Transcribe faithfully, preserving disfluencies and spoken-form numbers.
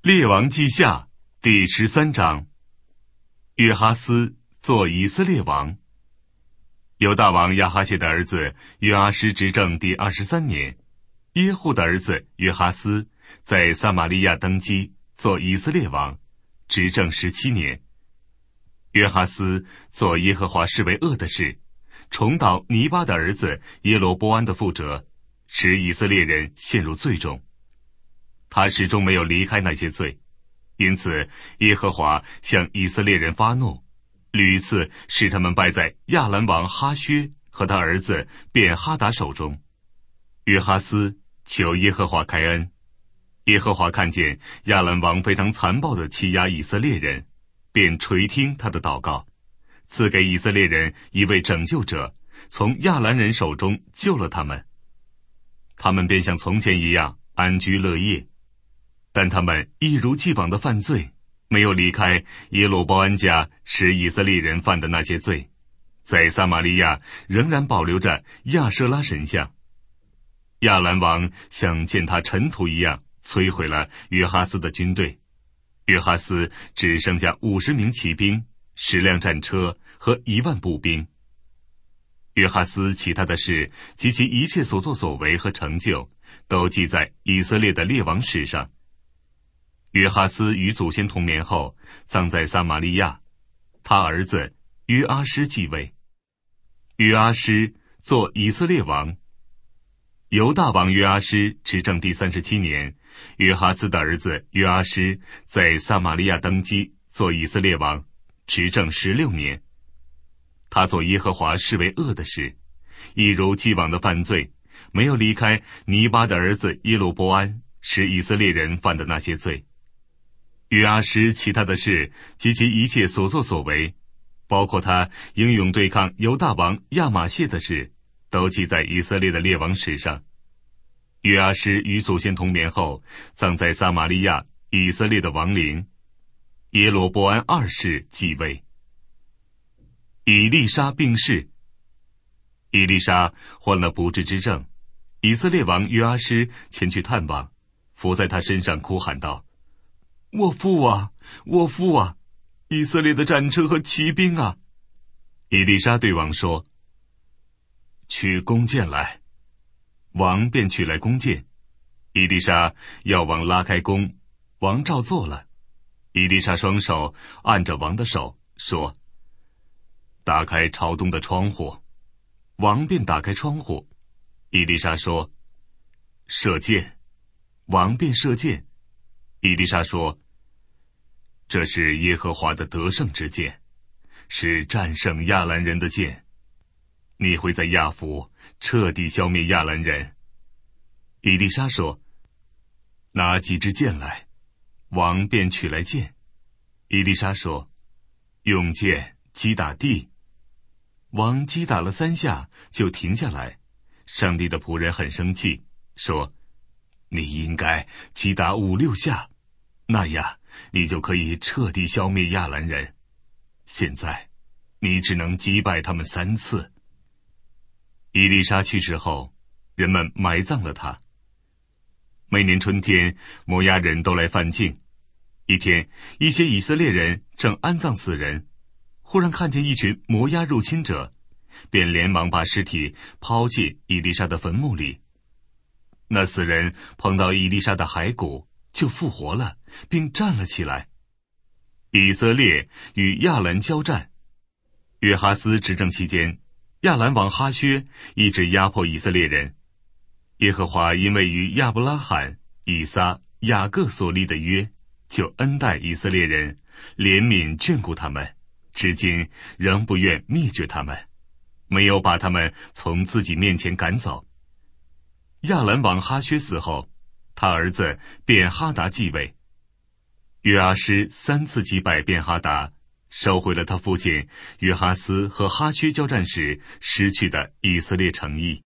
列王记下第十三章，约哈斯做以色列王。犹大王亚哈谢的儿子约阿施执政第二十三年，耶户的儿子约哈斯在撒玛利亚登基做以色列王，执政十七年。约哈斯做耶和华视为恶的事，重蹈尼巴的儿子耶罗波安的覆辙，使以色列人陷入罪中。他始终没有离开那些罪，因此耶和华向以色列人发怒，屡次使他们败在亚兰王哈薛和他儿子便哈达手中。约哈斯求耶和华开恩，耶和华看见亚兰王非常残暴地欺压以色列人，便垂听他的祷告，赐给以色列人一位拯救者，从亚兰人手中救了他们。他们便像从前一样安居乐业，但他们一如既往的犯罪，没有离开耶罗波安家使以色列人犯的那些罪，在撒玛利亚仍然保留着亚舍拉神像。亚兰王像践踏尘土一样摧毁了约哈斯的军队，约哈斯只剩下五十名骑兵、十辆战车和一万步兵。约哈斯其他的事及其一切所作所为和成就，都记在以色列的列王史上。约哈斯与祖先同眠后，葬在撒玛利亚，他儿子约阿施继位。约阿施做以色列王。犹大王约阿施执政第三十七年，约哈斯的儿子约阿施在撒玛利亚登基做以色列王，执政十六年。他做耶和华视为恶的事，一如既往的犯罪，没有离开尼巴的儿子耶罗波安使以色列人犯的那些罪。约阿施其他的事及其一切所作所为，包括他英勇对抗犹大王亚玛谢的事，都记在以色列的列王史上。约阿施与祖先同眠后，葬在撒玛利亚以色列的王陵。耶罗波安二世继位。以利沙病逝。以利沙患了不治之症，以色列王约阿施前去探望，伏在他身上哭喊道：我父啊，我父啊，以色列的战车和骑兵啊！以利沙对王说：取弓箭来。王便取来弓箭。以利沙要王拉开弓，王照做了。以利沙双手按着王的手，说：打开朝东的窗户。王便打开窗户。以利沙说：射箭。王便射箭。以利沙说：这是耶和华的得胜之箭，是战胜亚兰人的箭。你会在亚弗彻底消灭亚兰人。以利沙说：拿几支箭来。王便取来箭。以利沙说：用箭击打地。王击打了三下，就停下来。上帝的仆人很生气，说：你应该击打五六下，那样你就可以彻底消灭亚兰人。现在你只能击败他们三次。以利沙去世后，人们埋葬了他。每年春天，摩押人都来犯境。一天，一些以色列人正安葬死人，忽然看见一群摩押入侵者，便连忙把尸体抛进以利沙的坟墓里。那死人碰到以利沙的骸骨，就复活了，并站了起来。以色列与亚兰交战。约哈斯执政期间，亚兰王哈薛一直压迫以色列人。耶和华因为与亚伯拉罕、以撒、雅各所立的约，就恩待以色列人，怜悯眷顾他们，至今仍不愿灭绝他们，没有把他们从自己面前赶走。亚兰王哈薛死后，他儿子便哈达继位。约阿施三次击败便哈达，收回了他父亲约哈斯和哈薛交战时失去的以色列诚意。